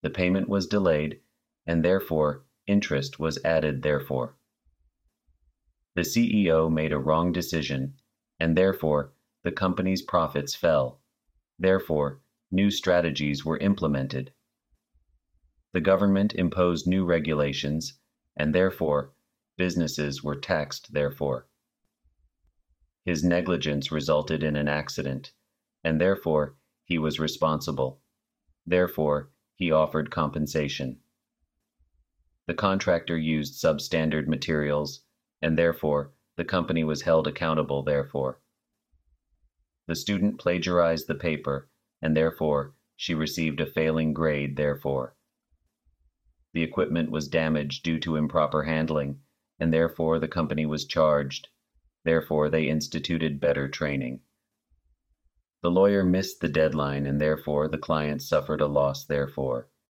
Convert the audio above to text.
The payment was delayed, and therefore interest was added therefore. The CEO made a wrong decision, and therefore the company's profits fell. Therefore, new strategies were implemented. The government imposed new regulations, and therefore businesses were taxed therefore. His negligence resulted in an accident, and therefore he was responsible. Therefore, he offered compensation. The contractor used substandard materials, and therefore the company was held accountable therefore. The student plagiarized the paper, and therefore she received a failing grade therefore. The equipment was damaged due to improper handling, and therefore the company was charged. Therefore they instituted better training. The lawyer missed the deadline, and therefore the client suffered a loss therefore.